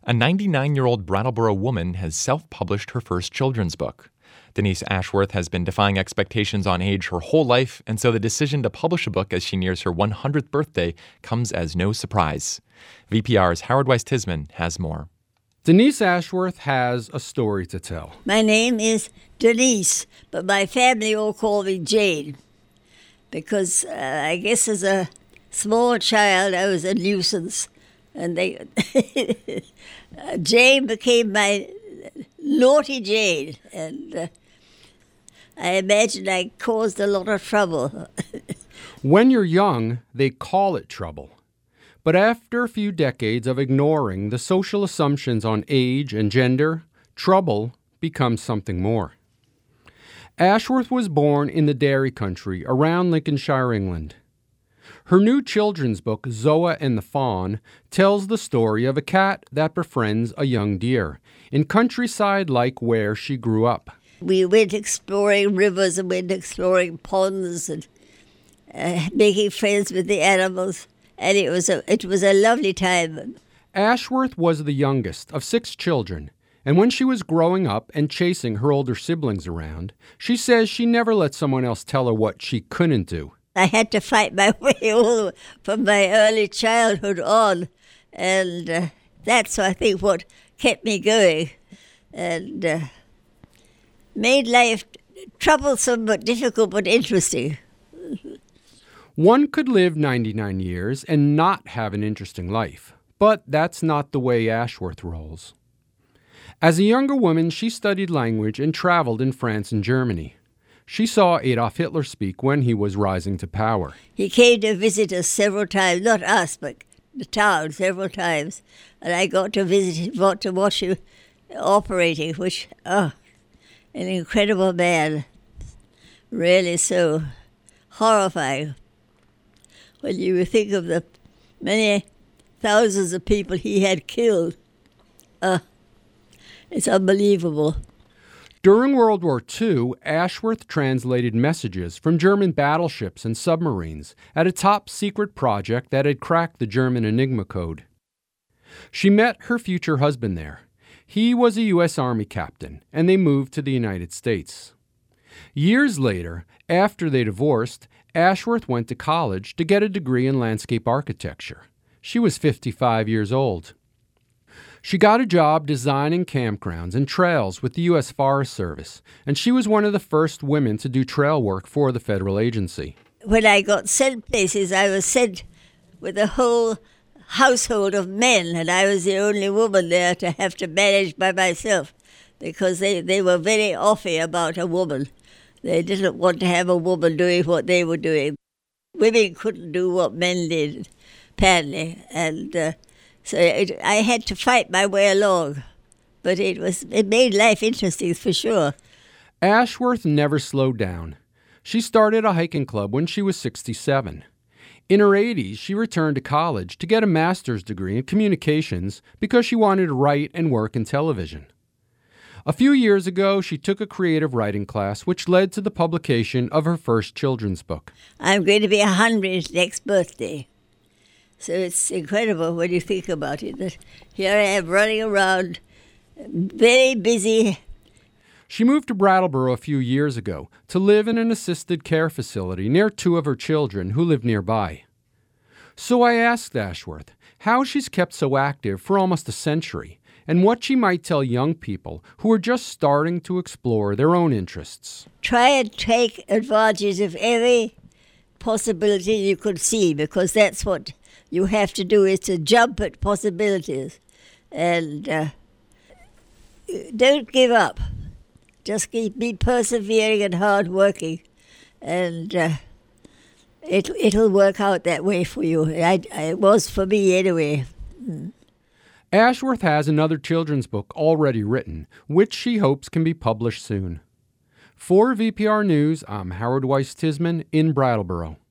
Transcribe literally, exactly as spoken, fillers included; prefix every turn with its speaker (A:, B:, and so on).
A: A ninety-nine-year-old Brattleboro woman has self-published her first children's book. Denise Ashworth has been defying expectations on age her whole life, and so the decision to publish a book as she nears her one hundredth birthday comes as no surprise. V P R's Howard Weiss-Tisman has more.
B: Denise Ashworth has a story to tell.
C: My name is Denise, but my family all call me Jane, because uh, I guess as a small child I was a nuisance, and they Jane became my naughty Jane, and uh, I imagine I caused a lot of trouble.
B: When you're young, they call it trouble. But after a few decades of ignoring the social assumptions on age and gender, trouble becomes something more. Ashworth was born in the dairy country around Lincolnshire, England. Her new children's book, Zoa and the Fawn, tells the story of a cat that befriends a young deer in countryside like where she grew up.
C: We went exploring rivers and went exploring ponds and uh, making friends with the animals. And it was a it was a lovely time.
B: Ashworth was the youngest of six children, and when she was growing up and chasing her older siblings around, she says she never let someone else tell her what she couldn't do.
C: I had to fight my way all from my early childhood on, and uh, that's, I think, what kept me going, and uh, made life troublesome but difficult but interesting.
B: One could live ninety-nine years and not have an interesting life, but that's not the way Ashworth rolls. As a younger woman, she studied language and traveled in France and Germany. She saw Adolf Hitler speak when he was rising to power.
C: He came to visit us several times, not us, but the town several times, and I got to visit him, got to watch him operating, which, oh, an incredible man, really so horrifying. When you think of the many thousands of people he had killed, uh, it's unbelievable.
B: During World War Two, Ashworth translated messages from German battleships and submarines at a top-secret project that had cracked the German Enigma code. She met her future husband there. He was a U S Army captain, and they moved to the United States. Years later, after they divorced, Ashworth went to college to get a degree in landscape architecture. She was fifty-five years old. She got a job designing campgrounds and trails with the U S Forest Service, and she was one of the first women to do trail work for the federal agency.
C: When I got sent places, I was sent with a whole household of men, and I was the only woman there to have to manage by myself, because they, they were very offy about a woman. They didn't want to have a woman doing what they were doing. Women couldn't do what men did, apparently, and uh, so it, I had to fight my way along. But it was it made life interesting for sure.
B: Ashworth never slowed down. She started a hiking club when she was sixty-seven. In her eighties, she returned to college to get a master's degree in communications because she wanted to write and work in television. A few years ago, she took a creative writing class, which led to the publication of her first children's book.
C: I'm going to be one hundred next birthday. So it's incredible when you think about it, that here I am running around, very busy.
B: She moved to Brattleboro a few years ago to live in an assisted care facility near two of her children who live nearby. So I asked Ashworth how she's kept so active for almost a century, and what she might tell young people who are just starting to explore their own interests.
C: Try and take advantage of every possibility you could see, because that's what you have to do, is to jump at possibilities. And uh, don't give up. Just keep be persevering and hard-working, and uh, it, it'll work out that way for you. I, it was for me anyway. Mm.
B: Ashworth has another children's book already written, which she hopes can be published soon. For V P R News, I'm Howard Weiss-Tisman in Brattleboro.